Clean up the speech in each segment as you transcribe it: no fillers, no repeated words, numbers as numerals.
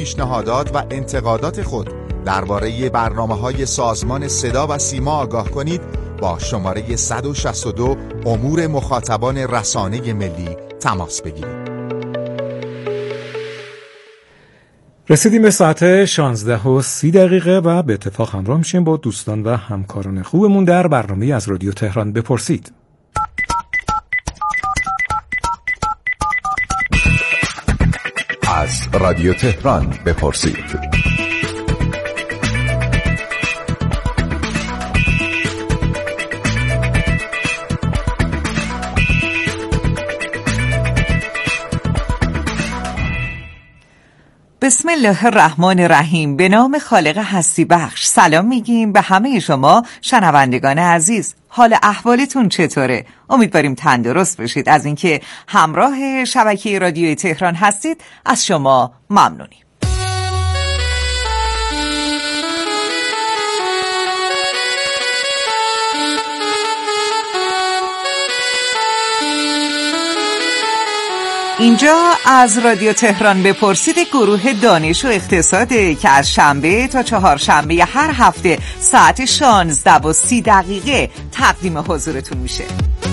پیشنهادات و انتقادات خود درباره برنامه‌های سازمان صدا و سیما آگاه کنید، با شماره 162 امور مخاطبان رسانه ملی تماس بگیرید. رسیدیم به ساعت 16:30 و به اتفاق همراه میشیم با دوستان و همکاران خوبمون در برنامه از رادیو تهران بپرسید. از رادیو تهران بپرسید. بسم الله الرحمن الرحیم. به نام خالق هستی بخش سلام میگیم به همه شما شنوندگان عزیز. حال احوالتون چطوره؟ امیدواریم تندرست بشید. از اینکه همراه شبکه رادیوی تهران هستید از شما ممنونیم. اینجا از رادیو تهران بپرسید، گروه دانش و اقتصاده که از شنبه تا چهارشنبه هر هفته ساعت 16:30 تقدیم حضورتون میشه.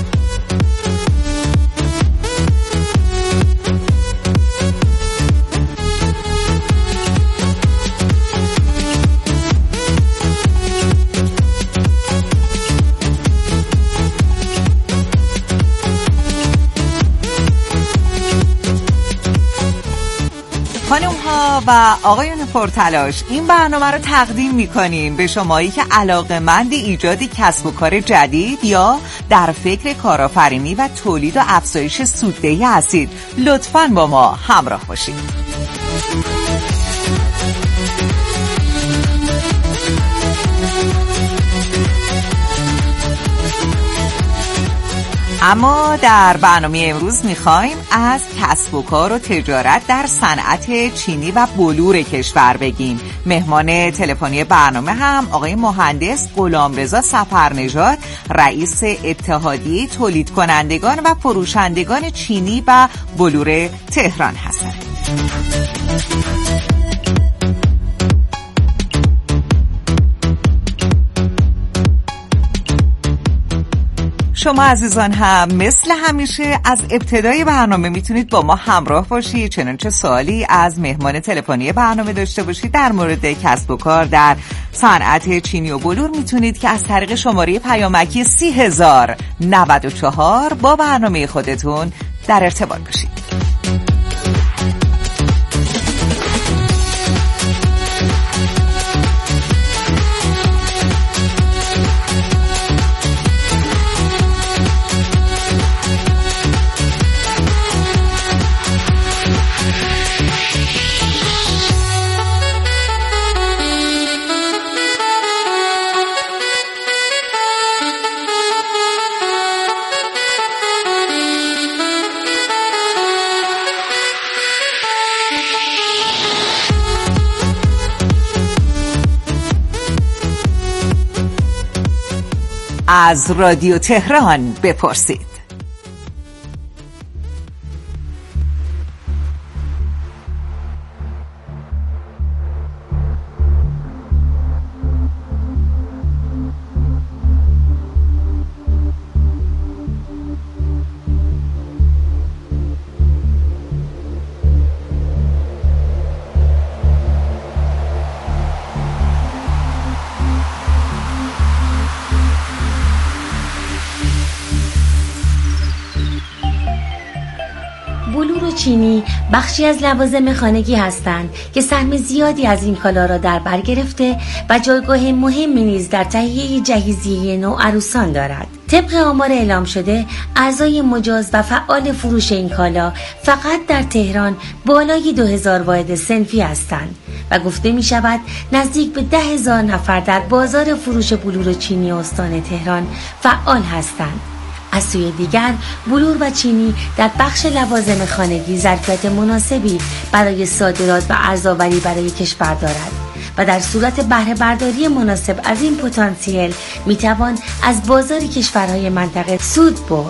خانم ها و آقایان پرتلاش، این برنامه رو تقدیم میکنیم به شمایی که علاقه‌مند ایجاد کسب و کار جدید یا در فکر کارآفرینی و تولید و افزایش سوددهی هستید. لطفاً با ما همراه باشید. اما در برنامه امروز میخوایم از کسب و کار و تجارت در صنعت چینی و بلور کشور بگیم. مهمان تلفنی برنامه هم آقای مهندس غلامرضا سفرنژاد، رئیس اتحادیه تولید کنندگان و فروشندگان چینی و بلور تهران هستند. شما عزیزان هم مثل همیشه از ابتدای برنامه میتونید با ما همراه باشید، چنانچه سوالی از مهمان تلفنی برنامه داشته باشید در مورد کسب و کار در صنعت چینی و بلور، میتونید که از طریق شماره پیامکی 30,094 با برنامه خودتون در ارتباط باشید. از رادیو تهران بپرسید. بلور و چینی بخشی از لوازم خانگی هستند که سهم زیادی از این کالا را در بر گرفته و جایگاه مهمی نیز در تهیه جهیزیه نوعروسان دارد. طبق آمار اعلام شده، اعضای مجاز و فعال فروش این کالا فقط در تهران بالای 2000 واحد صنفی هستند و گفته می شود نزدیک به 10,000 نفر در بازار فروش بلور چینی استان تهران فعال هستند. از سوی دیگر بلور و چینی در بخش لوازم خانگی ظرفیت مناسبی برای صادرات و ارزآوری برای کشور دارد و در صورت بهره برداری مناسب از این پتانسیل میتوان از بازار کشورهای منطقه سود برد.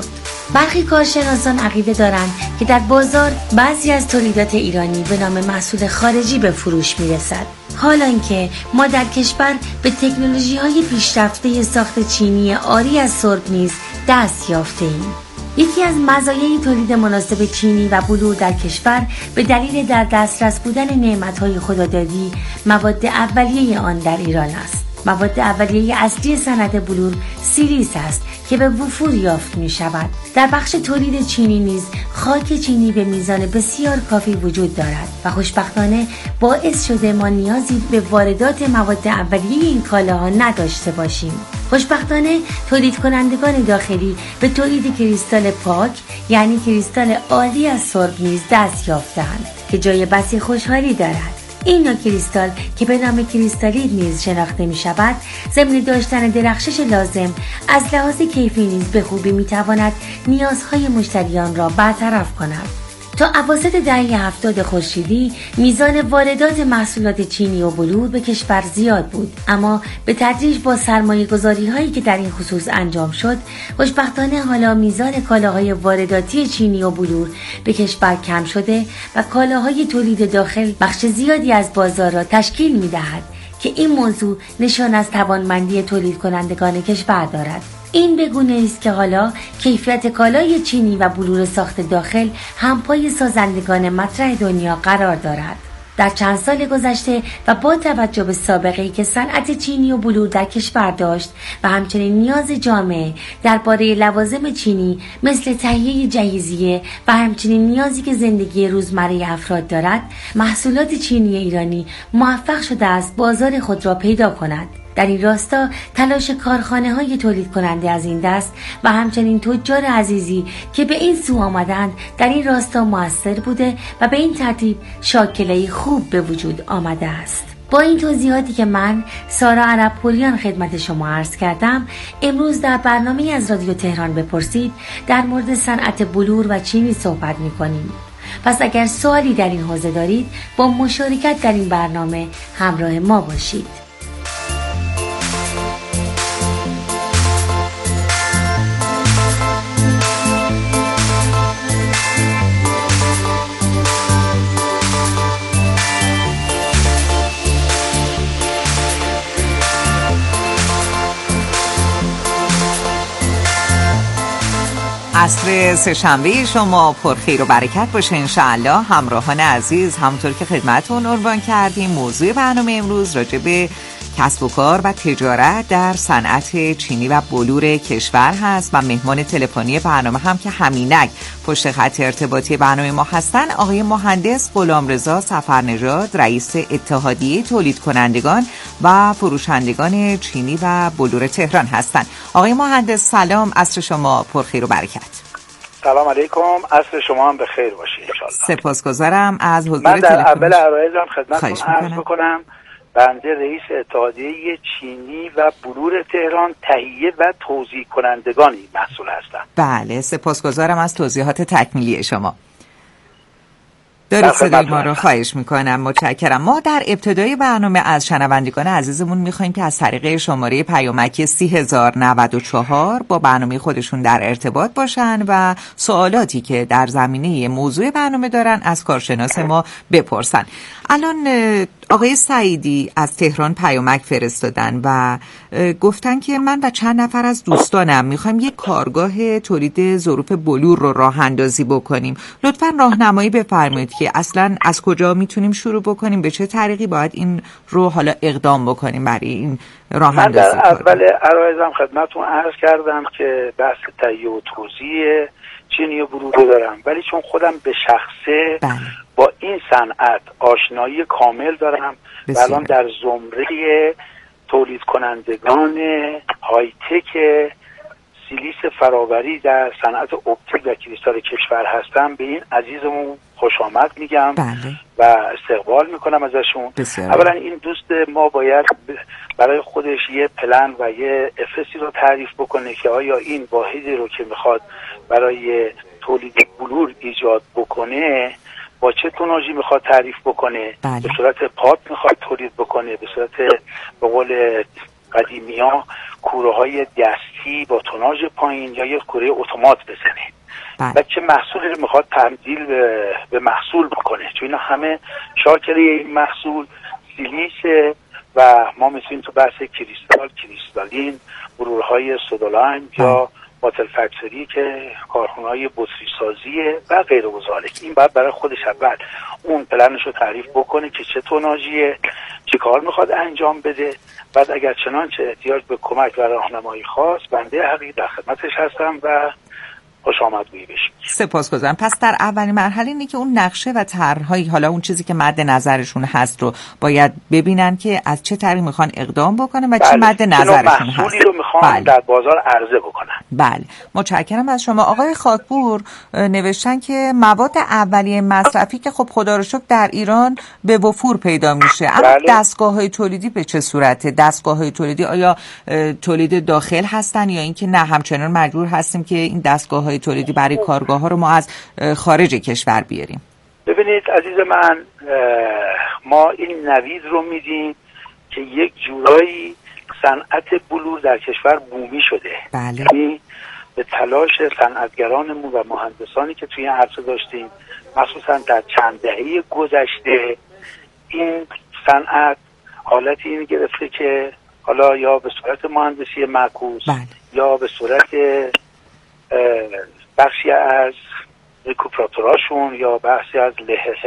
برخی کارشناسان عقیده دارند که در بازار بعضی از تولیدات ایرانی به نام محصول خارجی به فروش میرسد، حالانکه ما در کشور به تکنولوژی‌های پیشرفته ساخت چینی عاری از سرب نیز دست یافته‌ایم. یکی از مزایای تولید مناسب چینی و بلور در کشور به دلیل در دسترس بودن نعمت‌های خدادادی مواد اولیه آن در ایران است. مواد اولیه اصلی صنعت بلور سیلیس است که به وفور یافت می شود. در بخش تولید چینی نیز خاک چینی به میزان بسیار کافی وجود دارد و خوشبختانه باعث شده ما نیازی به واردات مواد اولیه این کالاها نداشته باشیم. خوشبختانه تولید کنندگان داخلی به تولید کریستال پاک یعنی کریستال عالی از سرب نیز دست یافتند که جای بسی خوشحالی دارد. این نوع کریستال که به نام کریستالید نیز شناخته می شود، ضمن داشتن درخشش لازم از لحاظ کیفی نیز به خوبی می تواند نیازهای مشتریان را برطرف کند. تا اواسط دهه 70 خورشیدی میزان واردات محصولات چینی و بلور به کشور زیاد بود، اما به تدریج با سرمایه گذاری هایی که در این خصوص انجام شد، خوشبختانه حالا میزان کالاهای وارداتی چینی و بلور به کشور کم شده و کالاهای تولید داخل بخش زیادی از بازار را تشکیل می دهد که این موضوع نشان از توانمندی تولید کنندگان کشور دارد. این به گونه است که حالا کیفیت کالای چینی و بلور ساخت داخل همپای سازندگان مطرح دنیا قرار دارد. در چند سال گذشته و با توجه به سابقه‌ای که صنعت چینی و بلور در کشور داشت و همچنین نیاز جامعه درباره لوازم چینی مثل تهیه جهیزیه و همچنین نیازی که زندگی روزمره افراد دارد، محصولات چینی ایرانی موفق شده است بازار خود را پیدا کند. در این راستا تلاش کارخانه‌های تولید کننده از این دست و همچنین تجار عزیزی که به این سو آمدند در این راستا مؤثر بوده و به این ترتیب شاکله‌ای خوب به وجود آمده است. با این توضیحاتی که من سارا عرب‌پوریان خدمت شما عرض کردم، امروز در برنامه از رادیو تهران بپرسید در مورد صنعت بلور و چینی صحبت می‌کنیم. پس اگر سوالی در این حوزه دارید با مشارکت در این برنامه همراه ما باشید. عصر سه‌شنبه شما پرخیر و برکت باشه انشاءالله. همراهان عزیز، همونطور که خدمتتون عنوان کردیم، موضوع برنامه امروز راجع به کسب و کار و تجارت در صنعت چینی و بلور کشور هست و مهمان تلفنی برنامه هم که همینک پشت خط ارتباطی برنامه ما هستن آقای مهندس غلامرضا صفرنژاد، رئیس اتحادیه تولید کنندگان و فروشندگان چینی و بلور تهران هستند. آقای مهندس سلام، عصر شما پرخیر و برکت. سلام علیکم، عصر شما هم بخیر باشه انشالله. سپاسگزارم از حضور من در تلفنی. اول عرایزم خدمتتون عرض بکنم بنده رئیس اتحادیه چینی و بلور تهران تهیه و توزیع کنندگان این محصول هستم. بله، سپاسگزارم از توضیحات تکمیلی شما. دارید صدای ما رو؟ خواهش میکنم، متشکرم. ما در ابتدای برنامه از شنوندگان عزیزمون میخوایم که از طریق شماره پیامکی 3094 با برنامه خودشون در ارتباط باشن و سوالاتی که در زمینه موضوع برنامه دارن از کارشناس ما بپرسن. الان آقای سعیدی از تهران پیامک فرستادن و گفتن که من و چند نفر از دوستانم میخوایم یک کارگاه تولید ظروف بلور رو راه اندازی بکنیم. لطفاً راهنمایی بفرمایید که اصلا از کجا میتونیم شروع بکنیم، به چه طریقی باید این رو حالا اقدام بکنیم برای این راه اندازی. من در اول عرایزم خدمتتون عرض کردم که بحث تهیه و توزیع چینی و بلور رو دارم، ولی چون خودم به شخصه با این صنعت آشنایی کامل دارم و الان در زمره تولید کنندگان های تک سیلیس فراوری در صنعت اپتیک و کریستال کشور هستم، به این عزیزمون خوش آمد میگم و استقبال میکنم ازشون. اولا این دوست ما باید برای خودش یه پلن و یه افسی رو تعریف بکنه که آیا این واحدی رو که میخواد برای تولید بلور ایجاد بکنه با چه توناژی میخواد تعریف بکنه. به صورت پات میخواد تولید بکنه، به صورت به قول قدیمی ها کوره های دستی با توناژ پایین، یا یک کوره اتومات بزنه. و چه محصولی رو میخواد تبدیل به محصول بکنه، چون اینا همه شاکله این محصول سیلیسه و ما میتونیم تو بحث کریستالین، برورهای سودولایم یا باتل فکتوری که کارخونه‌های بطری سازیه و غیر و ذالک، این باید برای خودش اول اون پلنش رو تعریف بکنه که چه توناژیه، چه کار میخواد انجام بده. بعد اگر چنانچه احتیاج به کمک و راهنمایی خواست، بنده حقیقی در خدمتش هستم و خوش آمدگویی بشیم. سپاسگزارم. پس در اولین مرحله اینه که اون نقشه و طرح‌های، حالا اون چیزی که مد نظرشون هست رو باید ببینن که از چه طریق میخوان اقدام بکنن و چه مد نظرشون هست. محصولی رو میخوان در بازار عرضه بکنن. بله، متشکرم از شما. آقای خاکپور نوشتن که مواد اولیه مصرفی که خب خدا رو شکر در ایران به وفور پیدا میشه، اما دستگاه‌های تولیدی به چه صورته؟ دستگاه‌های تولیدی آیا تولید داخل هستن یا اینکه نه همچنان مجبور هستیم که این دستگاه‌های تولیدی برای کارگاه‌ها رو ما از خارج کشور بیاریم؟ ببینید عزیز من، ما این نوید رو میدیم که یک جورایی صنعت بلور در کشور بومی شده. بله. یعنی به تلاش صنعتگرانمون و مهندسانی که توی این عرصه داشتیم، مخصوصا در چند دهه گذشته، این صنعت حالتی این گرفته که حالا یا به صورت مهندسی معکوس یا به صورت بخشی از ریکوپراتوراشون یا بخشی از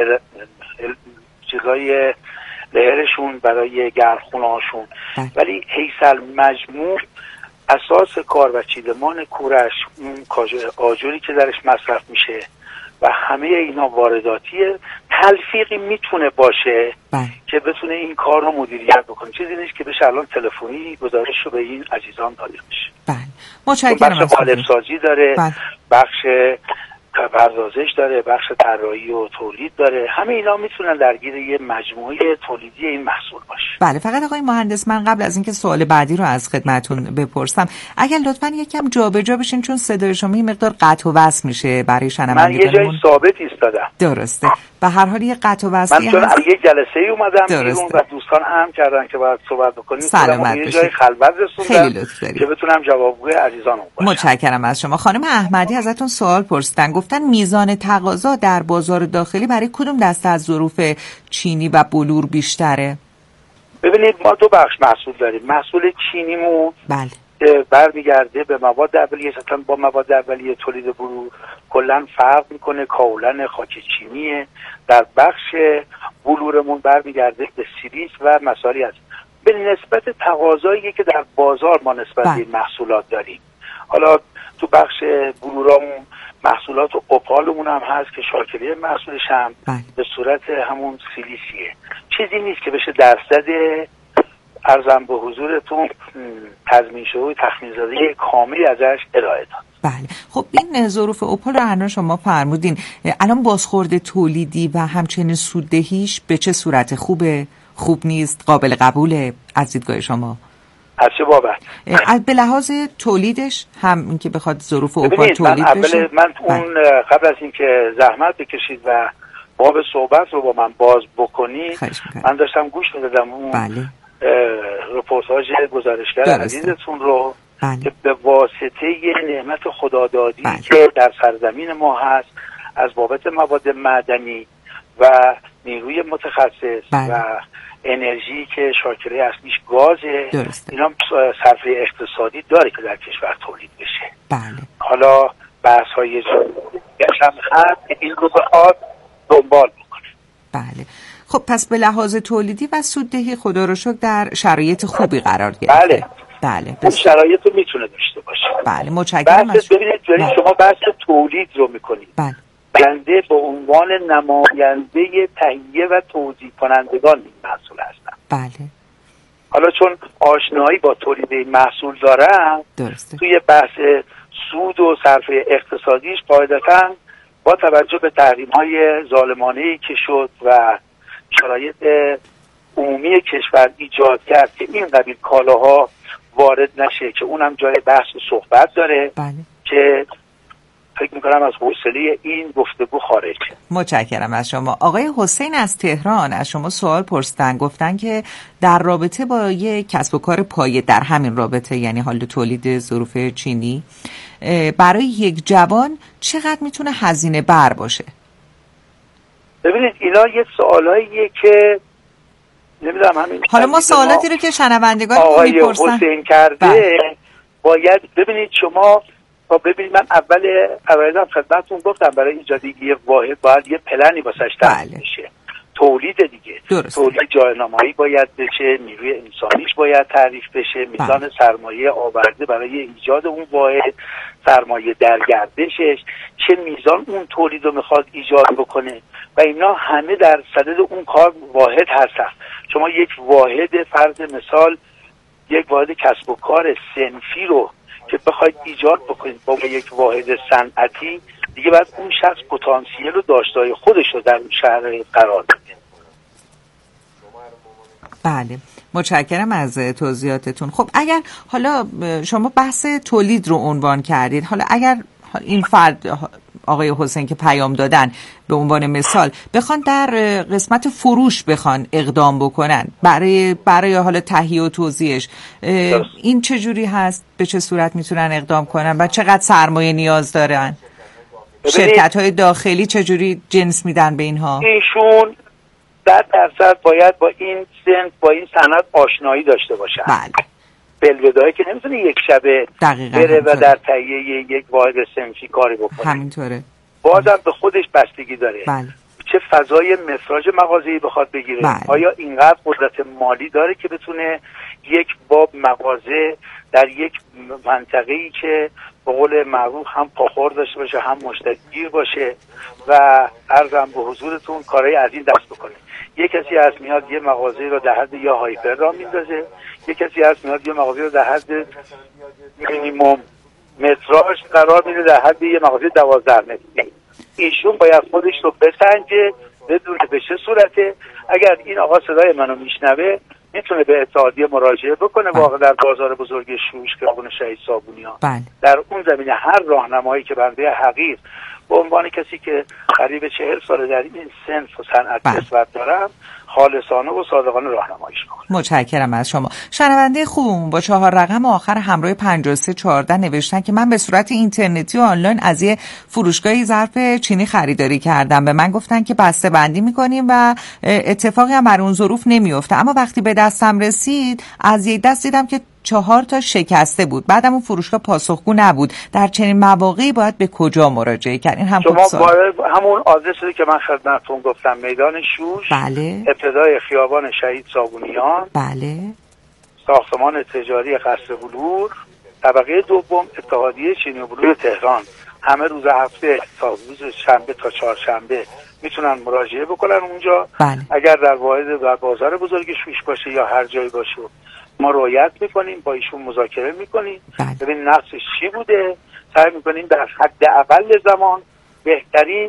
چیزای لهرشون برای گرمخونه‌هاشون، ولی حیث المجموع اساس کار و چیدمان کورش، اون آجوری که درش مصرف میشه و همه اینا وارداتیه، تلفیقی میتونه باشه که بتونه این کار رو مدیریت بکنه. چیزی نیست که بشه الان تلفنی گزارش رو به این عزیزان داده بشه. بله، متشکرم. بخش قالب سازی داره، بخش پردازش داره، بخش طراحی و تولید داره، همه اینا میتونن درگیر یه مجموعه تولیدی این محصول باشه. بله، فقط آقای مهندس، من قبل از اینکه سوال بعدی رو از خدمتتون بپرسم، اگر لطفاً یکم جابجا بشین چون صدای شما یه مقدار قطع و وصل میشه برای شنوندگان. من یه جای ثابت ایستادم. درسته. به هر حال یه قطع و وصلی هست. من چون یه جلسه‌ای اومدم بیرون و دوستان اهم کردن که باید صحبت بکنیم، سلامت یه جای خلوت رسوندم که بتونم جوابگوی عزیزانم باشم. متشکرم از شما. خانم احمدی ازتون سوال پرسیدن، گفتن میزان تقاضا در بازار داخلی برای کدوم دسته از ظروف چینی و بلور بیشتره؟ ببینید ما دو بخش محصول داریم. محصول چینیمون برمیگرده به مواد اولیه، اصلا با مواد اولیه تولید بلور کلا فرق میکنه، کاولن خاک چینیه. در بخش بلورمون برمیگرده به سیلیس و مسائلی هست. به نسبت تقاضایی که در بازار ما نسبت به محصولات داریم، حالا تو بخش بلورامون محصولات اوپالمون هم هست که شاکله محصولش هم به صورت همون سیلیسیه. چیزی نیست که بشه درصد ارزم به حضورتون تضمین شده تخمین زده کاملی ازش ارائه داد. بله، خب این ظروف اوپال رو الان شما فرمودین، الان بازخورد تولیدی و همچنین سوددهیش به چه صورت؟ خوبه، خوب نیست، قابل قبوله از دیدگاه شما؟ از چه بابت؟ به لحاظ تولیدش هم اینکه بخواد ظروف اوپال تولید بشه؟ من اون قبل از اینکه زحمت بکشید و باب صحبت رو با من باز بکنی، من داشتم گوش میدادم اون رپورتاژ گزارشگر عزیزتون رو که به واسطه یه نعمت خدادادی که در سرزمین ما هست از بابت مواد معدنی و نیروی متخصص و انرژی که شاکله اصلیش گازه، اینا صرفه اقتصادی داره که در کشور تولید بشه. حالا بحث های هم هست که این رو بخواد دنبال بکنه. بله، خب پس به لحاظ تولیدی و سوددهی خدا رو شکر در شرایط خوبی قرار گرفته. بله، اون شرایط رو میتونه داشته باشه. بله، متشکرم از شما. ببینید شما بحث تولید رو میکنید. بنده به عنوان نماینده تهیه و توزیع کنندگان این محصول هستم. بله. حالا چون آشنایی با تولید این محصول دارم، توی بحث سود و صرفه اقتصادیش قاعدتاً با توجه به تحریم‌های ظالمانه‌ای که شد و شرایط عمومی کشور ایجاد کرد که این قبیل کالاها وارد نشه، که اونم جای بحث و صحبت داره. که فکر میکنم از حوصله این گفتگو خارج. متشکرم از شما. آقای حسین از تهران از شما سوال پرسیدن، گفتن که در رابطه با یک کسب و کار پایه، در همین رابطه یعنی حال تولید ظروف چینی، برای یک جوان چقدر میتونه هزینه بر باشه؟ ببینید اینا یه سوالاییه که نمیدونم همین حالا ما سوالاتی رو که شنوندگان میپرسن آقای حسین کرده باید ببینید شما. ببینید من اول خدمتتون گفتم برای ایجاد یه واحد باید یه پلنی واسش تعریف بشه. تولید دیگه درست. تولید جایگزینی باید بشه، نیروی انسانیش باید تعریف بشه، میزان سرمایه آورده برای ایجاد اون واحد، سرمایه در گردشش، چه میزان اون تولید رو میخواد ایجاد بکنه و اینا همه در صدد اون کار واحد هستن. شما یک واحد فرض مثال یک واحد کسب و کار صنفی رو که بخواید ایجاد بکنید با یک واحد صنعتی، دیگه باید اون شخص پتانسیل و داشته‌های خودش رو در اون شهر قرار بده. بله، متشکرم از توضیحاتتون. خب اگر حالا شما بحث تولید رو عنوان کردید، حالا اگر این فرد آقای حسین که پیام دادن به عنوان مثال بخوان در قسمت فروش بخوان اقدام بکنن برای حالا تهیه و توزیعش، این چه جوری هست؟ به چه صورت میتونن اقدام کنن و چقدر سرمایه نیاز دارن؟ شرکت‌های داخلی چه جوری جنس میدن به اینها؟ ایشون 100% باید با این صنعت آشنایی داشته باشن. بله. بلوده‌ای که نمیتونه یک شبه بره و در تهیه یک واحد صنفی کاری بکنه. همینطوره. بازم به خودش بستگی داره. بله. چه فضای مفراج مغازه‌ای بخواد بگیره. بله. آیا اینقدر قدرت مالی داره که بتونه یک باب مغازه در یک منطقه‌ای که به قول معروف هم پاخور داشته باشه هم مشتریگیر باشه و عرضم به حضورتون کارهای از این دست بکنه. یک کسی هست میاد یه مغازه رو در حد یا هایپر را میندازه، یک کسی هست میاد یه مغازه رو در حد مینیمم متراژ قرار میده در حد یه مغازه 12 متری. ایشون باید خودش رو بسنجه بدونه به چه صورته. اگر این آقا صدای منو میشنوه میتونه به اتحادیه مراجعه بکنه. واقعا در بازار بزرگ شوش خیابون شهید صابونیان در اون زمینه هر راهنمایی که بنده حقیر به عنوان کسی که قریب 40 سال در این صنف و صنعت کسب دارم خالصانه و صادقانه راهنماییش میکنم. متشکرم از شما. شنونده خوبم با 4 رقم آخر همراه 5314 نوشتن که من به صورت اینترنتی و آنلاین از یه فروشگاهی ظرف چینی خریداری کردم. به من گفتن که بسته بندی میکنیم و اتفاقی هم بر اون ظروف نمیفته، اما وقتی به دستم رسید از یک دست دیدم که 4 تا شکسته بود. بعدم اون فروشگاه پاسخگو نبود. در چنین مواقعی باید به کجا مراجعه کرد؟ این هم شما باید همون آدرسی که من خدمتتون گفتم، میدان شوش، بله، ابتدای خیابان شهید صابونیان، بله، ساختمان تجاری قصر بلور، طبقه دوم، اتحادیه چینی و بلور تهران. همه روز هفته تا روز شنبه تا چهارشنبه میتونن مراجعه بکنن اونجا. بله. اگر در واحد در بازار بزرگ شوش باشه یا هر جایی باشه ما رعایت میکنیم، با ایشون مذاکره میکنیم، ببین نقصش چی بوده، سعی میکنیم در حد اقل زمان بهترین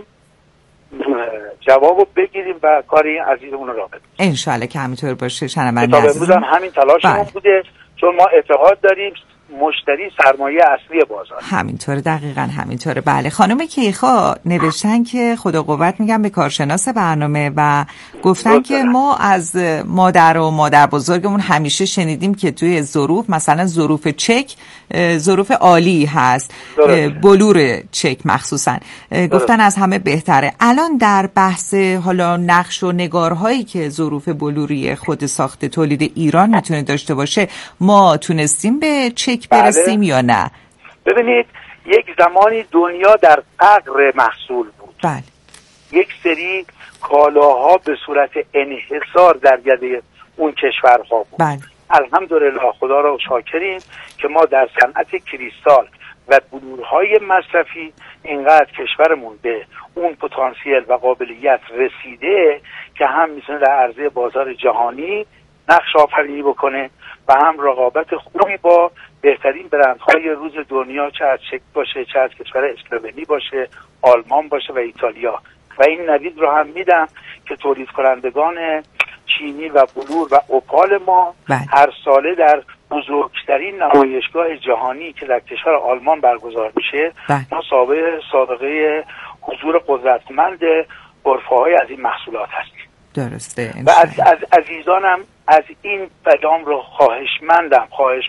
جوابو بگیریم و کاری عزیزمون رو راه بندازیم. انشالله که همینطور باشه. شنونده تا امروز هم همین تلاشمون بوده، چون ما اعتقاد داریم مشتری سرمایه اصلی بازار. همینطوره، دقیقاً همینطوره. بله. خانم کیخا نوشتن که خدا قوت میگم به کارشناس برنامه و گفتن که ما از مادر و مادر بزرگمون همیشه شنیدیم که توی ظروف، مثلا ظروف چک ظروف عالی هست، بلور چک مخصوصاً گفتن از همه بهتره. الان در بحث حالا نقش و نگارهایی که ظروف بلوری خود ساخت تولید ایران میتونه داشته باشه، ما تونستیم به چک برسیم یا نه؟ ببینید یک زمانی دنیا در فقر محصول بود. بله. یک سری کالاها به صورت انحصار در ید اون کشورها بود. بله. الحمدلله خدا را شاکریم که ما در صنعت کریستال و بلورهای مصرفی اینقدر کشورمون به اون پتانسیل و قابلیت رسیده که هم میتونه در عرصه بازار جهانی نقش آفرینی بکنه و هم رقابت خوبی با بهترین برندهای روز دنیا، چه از چک باشه، چه از کشور اسلوونی باشه، آلمان باشه و ایتالیا. و این نوید رو هم میدم که تولید کنندگان چینی و بلور و اوپال ما هر ساله در بزرگترین نمایشگاه جهانی که در کشور آلمان برگزار میشه، ما سابقه حضور قدرتمند غرفه‌های از این محصولات هستیم. درسته. و از عزیزانم از این پیام رو خواهشمندم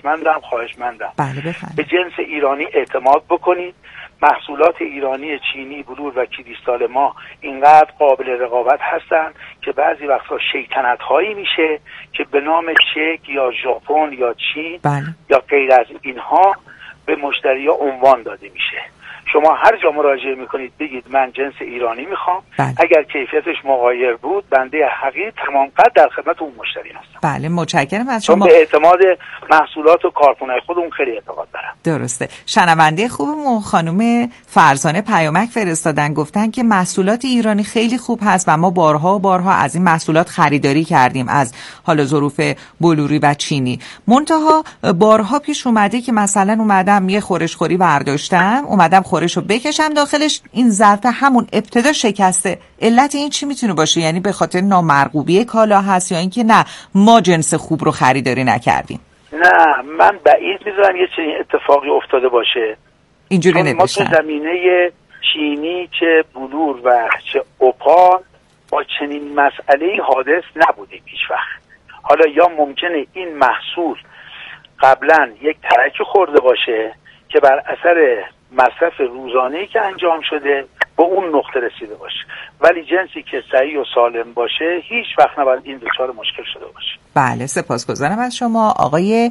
بله بفرمایید. به جنس ایرانی اعتماد بکنید. محصولات ایرانی، چینی، بلور و کریستال ما اینقدر قابل رقابت هستن که بعضی وقتا شیطنت هایی میشه که به نام چک یا ژاپن یا چین یا غیر از اینها به مشتری ها عنوان داده میشه. شما هر جا مراجعه میکنید بگید من جنس ایرانی میخوام. اگر کیفیتش مغایر بود، بنده حقیر تمام قد در خدمت اون مشتری هستم. بله متشکرم از شما. به اعتماد محصولات و کارخونه‌های خودمون خیلی اعتقاد دارم. درسته. شنونده خوبمون خانم فرزانه پیامک فرستادن، گفتن که محصولات ایرانی خیلی خوب هست و ما بارها و بارها از این محصولات خریداری کردیم، از حالا ظروف بلوری و چینی. منتها بارها پیش اومده که مثلا اومدم یه خورشخوری برداشتم، اومدم خورشو بکشم داخلش، این ظرف همون ابتدا شکسته. علت این چی میتونه باشه؟ یعنی به خاطر نامرغوبی کالا هست یا اینکه نه ما جنس خوب رو خریداری نکردیم؟ نه، من بعید می‌دونم یه چنین اتفاقی افتاده باشه. اینجوری نوشتن. ما تو زمینه چینی چه بلور و چه اوپال با چنین مسئله‌ای حادث نبودیم هیچ وقت. حالا یا ممکنه این محصول قبلا یک ترک خورده باشه که بر اثر مصرف روزانه‌ای که انجام شده به اون نقطه رسیده باشه، ولی جنسی که صحیح و سالم باشه هیچ وقت نباید این دچار مشکل شده باشه. بله سپاسگزارم از شما. آقای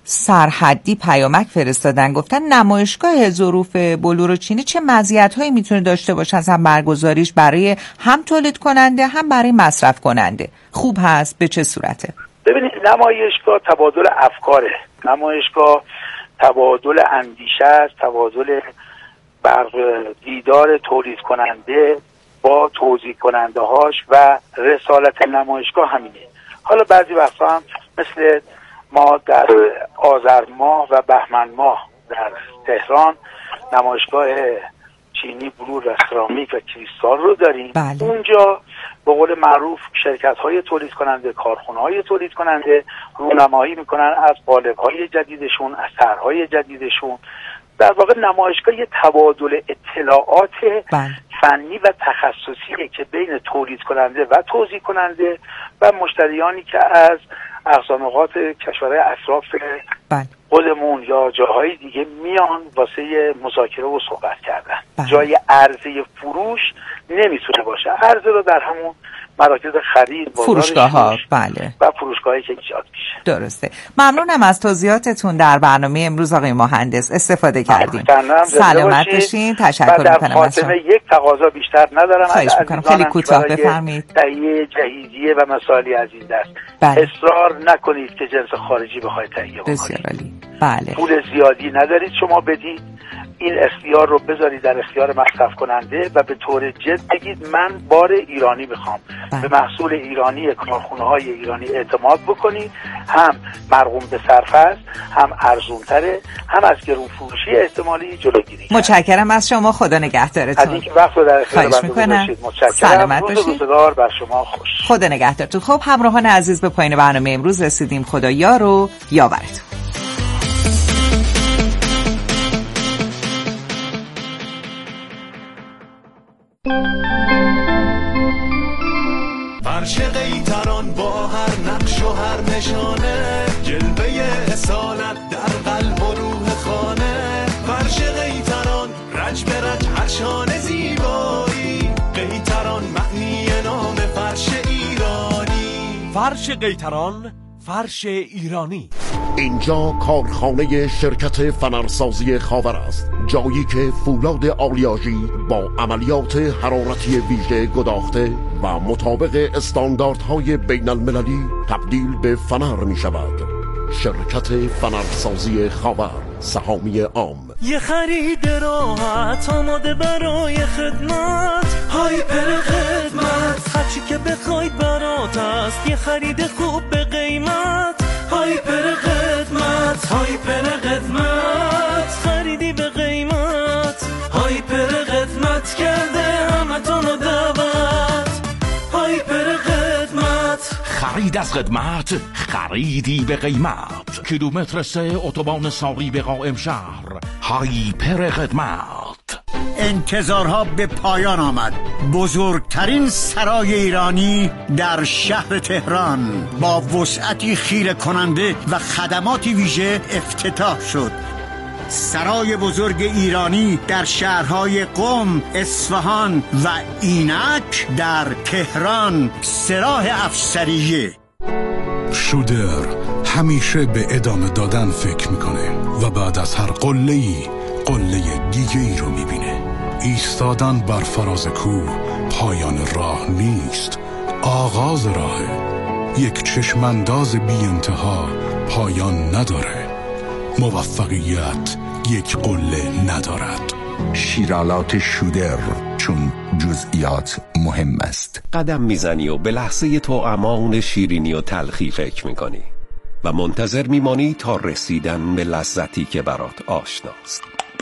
سرحدی پیامک فرستادن، گفتن نمایشگاه ظروف بلور و چینی چه مزیت‌هایی میتونه داشته باشه از هم برگزاریش برای هم تولید کننده هم برای مصرف کننده؟ خوب هست؟ به چه صورته؟ ببینید، نمایشگاه تبادل افکاره، نمایشگاه تبادل اندیشه است، تبادل بر دیدار تولید کننده با توزیع کننده هاش و رسالت نمایشگاه همینه. حالا بعضی وقتا هم مثل ما در آذر ماه و بهمن ماه در تهران نمایشگاه چینی، بلور و سرامیک و کریستال رو داریم. اونجا به قول معروف شرکت‌های تولید کننده، کارخونه‌های تولید کننده رونمایی میکنن از قالب‌های جدیدشون، از طرح‌های جدیدشون. در واقع نمایشگاه یه تبادل اطلاعات فنی و تخصصیه که بین تولید کننده و توزیع کننده و مشتریانی که از اقصانقاط کشورهای اطراف خودمون یا جاهای دیگه میان واسه مذاکره و صحبت کردن. جای عرضه فروش نمیتونه باشه. عرضه رو در همون مراکز خرید، فروشگاه‌ها و فروشگاهایی که ایجاد میشه. درسته. ممنونم از توضیحاتتون در برنامه امروز آقای مهندس، استفاده کردیم. سلامت باشین. تشکر می‌کنم از شما. یک تقاضا بیشتر ندارم. خواهش می‌کنم. خیلی کوتاه بفرمایید. تهیه جهیزیه و مسائلی از این دست. اصرار نکنید که جنس خارجی بخواید تهیه بکنید. بسیار عالی. بله. پول زیادی ندارید شما بدید. این اختیار رو بذارید در اختیار مصرف کننده و به طور جد بگید من بار ایرانی میخوام. به محصول ایرانی، کارخونه‌های ایرانی اعتماد بکنید. هم مرغوم به صرف است، هم ارزونتره، هم از گرون فروشی احتمالی جلوگیری. متشکرم از شما. خدا نگهدارتون. از اینکه وقت رو در اختیار بنده گذاشتید. متشکرم. سلامت باشید. روزگار بر شما خوش. خدا نگهدارتون. خب همراهان عزیز، به پایان برنامه امروز رسیدیم. خدا یار و یاورتون. فرش قیطران با هر نقش و هر نشانه، جلوه اصالت در قلب و روح خانه. فرش قیطران رنج به رنج هر شانه زیبایی، قیطران معنی نام فرش ایرانی. فرش قیطران، فرش ایرانی. اینجا کارخانه شرکت فنرسازی خاور است، جایی که فولاد آلیاژی با عملیات حرارتی ویژه گداخته و مطابق استانداردهای بین المللی تبدیل به فنر می شود. شرکت فنرسازی خاور، سهامی عام. یه خرید راحت آماده برای خدمت، هایپر خدمت، هرچی که بخواید برات است. یه خرید خوب به قیمت، هایپر خدمت، هایپر خدمت، خریدی به قیمت، هایپر خدمت کرده همتون رو دعوت. هایپر خدمت، خرید از خدمت، خریدی به قیمت. خدمت. کیلومتر 3 اتوبان ساقی به قائم شهر. هایپر خدمت. انتظارها به پایان آمد. بزرگترین سرای ایرانی در شهر تهران با وسعتی خیره کننده و خدماتی ویژه افتتاح شد. سرای بزرگ ایرانی در شهرهای قم، اصفهان و اینک در تهران، سراح افسریه. شودر همیشه به ادامه دادن فکر میکنه و بعد از هر قله‌ای قله دیگه ای رو میبینه. ایستادن بر فراز کوه پایان راه نیست، آغاز راهه. یک چشمانداز بی انتها پایان نداره. موفقیت یک قله ندارد. شیرالات شودر، چون جزئیات مهم است. قدم میزنی و به لحظه طعمان شیرینی و تلخی فکر میکنی و منتظر میمانی تا رسیدن به لذتی که برات آشناست.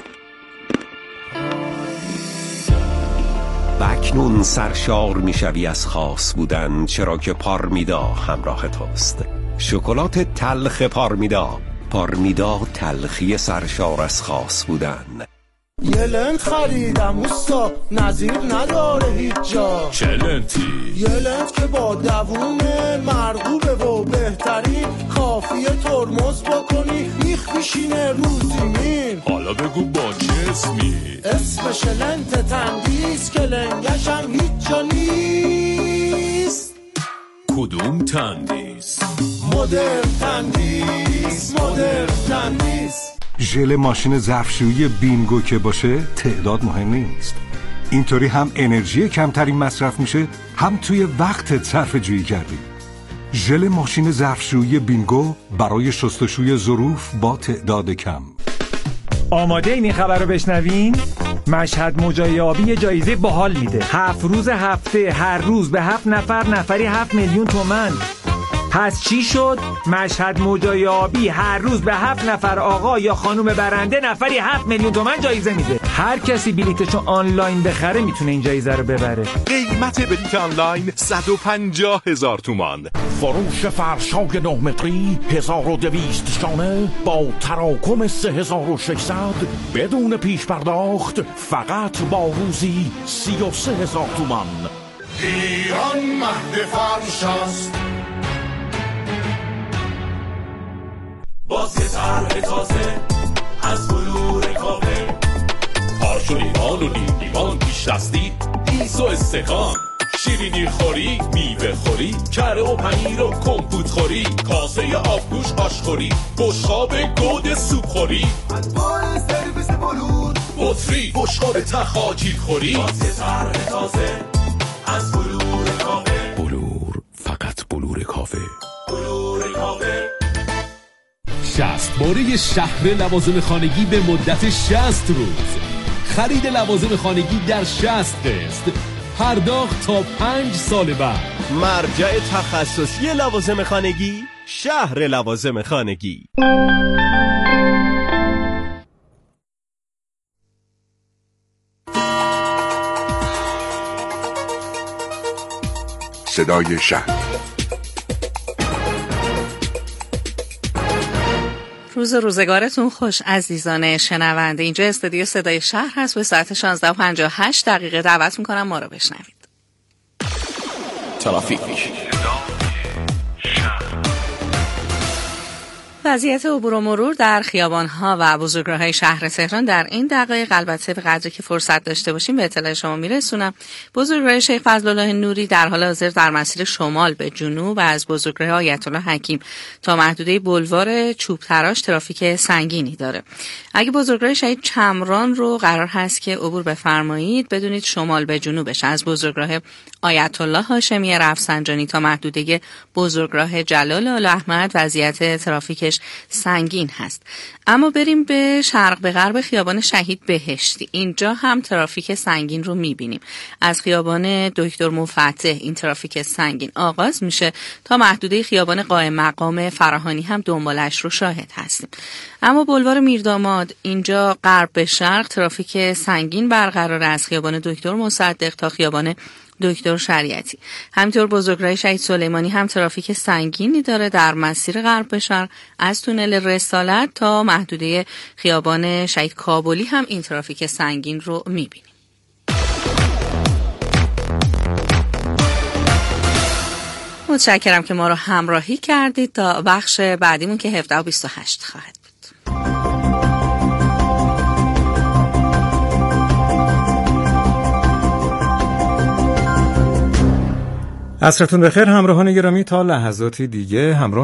و اکنون سرشار میشوی از خاص بودن، چرا که پارمیدا همراه توست. شکلات تلخ پارمیدا. پارمیدا، تلخی سرشار از خاص بودن. یه لنت خریدم اوستا، نظیر نداره هیچ جا. چه لنتی؟ یه لنت که با دوونه مرغوبه و بهترین، کافیه ترمز بکنی میخ میشینه رو زمین. حالا بگو با چه اسمی؟ اسمش لنت تندیس که لنگش هم هیچ جا نیست. کدوم تندیس؟ مدرن تندیس، مدرن تندیس. ژل ماشین ظرفشویی بینگو که باشه تعداد مهم نیست. اینطوری هم انرژی کمتری مصرف میشه، هم توی وقتت صرفه جویی کردی. ژل ماشین ظرفشویی بینگو برای شستشوی ظروف با تعداد کم. آماده این خبر رو بشنوین؟ مشهد مجای آبی یه جایزه باحال میده. 7 روز هفته، هر روز به 7 نفر، نفری 7 میلیون تومان. پس چی شد؟ مشهد مجای آبی هر روز به 7 نفر آقا یا خانوم برنده نفری 7 میلیون تومان جایزه میده. هر کسی بلیتشو آنلاین بخره میتونه این جایزه رو ببره. قیمت بلیت آنلاین 150,000 تومان. فروش فرشای 9 متری 1200 شانه با تراکم 3600 بدون پیش پرداخت، فقط با روزی 33,000 تومان. ایران مهد فرش است، باز یه طرح تازه از بلور کافه. پارچ و لیوان و نیم لیوان پیش دستی، ایز و استکان، شیرینی خوری، میوه خوری، کره و پنیر و کمپوت خوری، کاسه آبگوش آشخوری، بشقاب گود سوپ خوری، انواع سرویس بلور، بطری، بشقاب تخاجیل خوری. باز یه طرح تازه از بلور کافه. بلور، فقط بلور کافه. بلور کافه. 60 باره شهر لوازم خانگی به مدت 60 روز. خرید لوازم خانگی در 60 قسط، پرداخت تا 5 سال بعد. مرجع تخصصی لوازم خانگی، شهر لوازم خانگی. صدای شهر. روزگارتون خوش عزیزان شنونده. اینجا استودیو صدای شهر هست. به ساعت 16:58 دعوت میکنم ما رو بشنوید. ترافیک. وضعیت عبور و مرور در خیابان‌ها و بزرگراه‌های شهر تهران در این دقایق، البته به قدری که فرصت داشته باشیم به اطلاع شما میرسونم. بزرگراه شیخ فضل‌الله نوری در حال حاضر در مسیر شمال به جنوب و از بزرگراه آیت الله حکیم تا محدوده بولوار چوب تراش ترافیک سنگینی داره. اگه بزرگراه شهید چمران رو قرار هست که عبور بفرمایید، بدونید شمال به جنوبش از بزرگراه آیت الله هاشمی رفسنجانی تا محدوده بزرگراه جلال آلاحمد وضعیت ترافیکش سنگین هست. اما بریم به شرق به غرب خیابان شهید بهشتی. اینجا هم ترافیک سنگین رو میبینیم. از خیابان دکتر مفتح این ترافیک سنگین آغاز میشه تا محدوده خیابان قائم مقام فراهانی هم دنبالش رو شاهد هستیم. اما بولوار میرداماد اینجا غرب به شرق ترافیک سنگین برقرار از خیابان دکتر مصدق تا خیابان دکتر شریعتی. همینطور بزرگراه شهید سلیمانی هم ترافیک سنگینی داره در مسیر غرب به شرق از تونل رسالت تا محدوده خیابان شهید کابلی هم این ترافیک سنگین رو میبینیم. متشکرم که ما رو همراهی کردید تا بخش بعدیمون که 17 و 28 خواهد بود. عصرتون بخیر همراهان گرامی، تا لحظاتی دیگه همراه